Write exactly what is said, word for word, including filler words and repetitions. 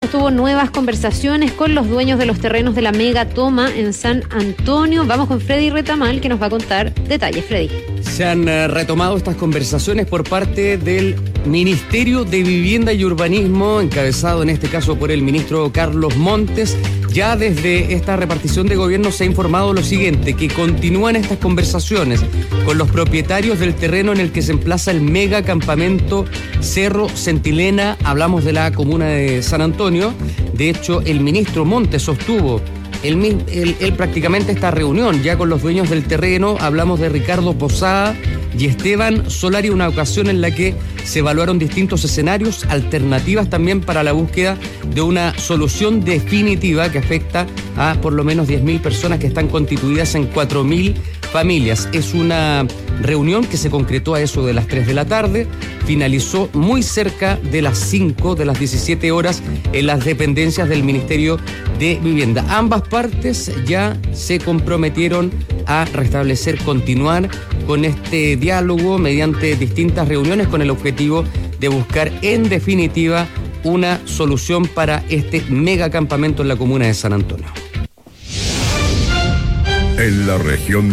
sostuvo nuevas conversaciones con los dueños de los terrenos de la mega toma en San Antonio. Vamos con Freddy Retamal, que nos va a contar detalles. Freddy. Se han uh, retomado estas conversaciones por parte del Ministerio de Vivienda y Urbanismo, encabezado en este caso por el ministro Carlos Montes. Ya desde esta repartición de gobierno se ha informado lo siguiente, que continúan estas conversaciones con los propietarios del terreno en el que se emplaza el mega campamento Cerro Centilena. Hablamos de la comuna de San Antonio. De hecho, el ministro Montes sostuvo Él, él, él prácticamente esta reunión ya con los dueños del terreno. Hablamos de Ricardo Posada y Esteban Solari, una ocasión en la que se evaluaron distintos escenarios, alternativas también para la búsqueda de una solución definitiva que afecta a por lo menos diez mil personas que están constituidas en cuatro mil familias. Es una reunión que se concretó a eso de las tres de la tarde, finalizó muy cerca de las cinco, de las diecisiete horas en las dependencias del Ministerio de Vivienda. Ambas partes ya se comprometieron a restablecer, continuar con este diálogo mediante distintas reuniones con el objetivo de buscar en definitiva una solución para este megacampamento en la comuna de San Antonio. En la región